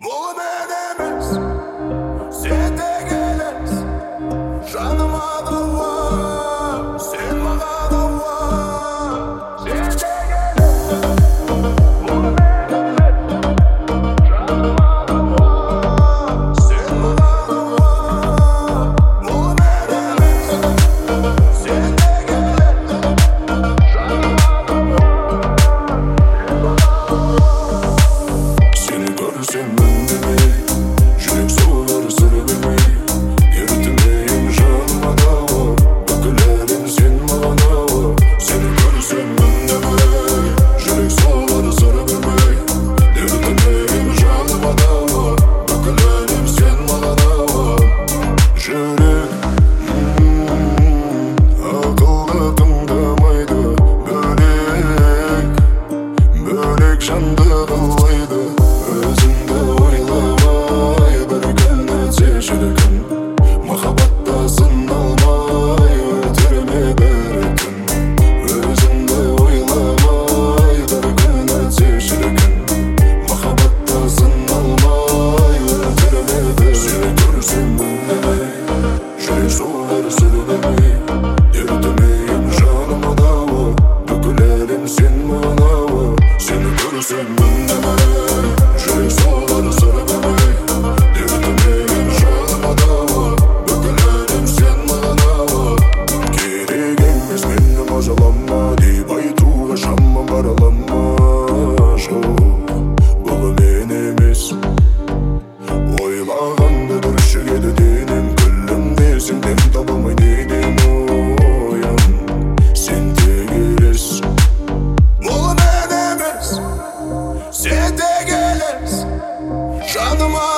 Бұл мен емес, сен де келес, жаныма дауа, сен маған ауа. Сен де келес, бұл мен емес, жаныма дауа, сен маған ауа. Бұл мен емес, сен де келес, жаныма дауа, сені көрсем үндемей, жүрек соғар сыр бермей, ерітмейін жаныма дауа, бүкіл әлем сен маған ауа. Сені көрсем үндемей, жүрек соғар сыр бермей, ерітмейін жаныма дауа, бүкіл әлем сен маған ауа. Жүрек ақылды тыңдамайды, бөлек жанды қалайды. Өзіңді ойламай бір күн өтсе шіркін, махаббатта сыналмай өтер ме бір күн. Өзіңді ойламай бір күн өтсе шіркін, махаббатта сыналмай өтер ме бір күн. Сені көрсем үндемей, жүрек соғар сыр бермей, ерітмейін жаныма дауа, бүкіл әлем сен маған ауа. Сені көрсем үндемей, жүрек соғар сыр бермей, ерітмейін жаныма дауа, бүкіл әлем сен маған ауа. Керек емес мені мазалама деп айтуға шамам баралама. Жоқ, бұл мен емес, ойлағанды бүршігеді денем, күлімдесің дем таба алмай неден оян. Сен тек елес, бұл мен емес, сен де келес, жаныма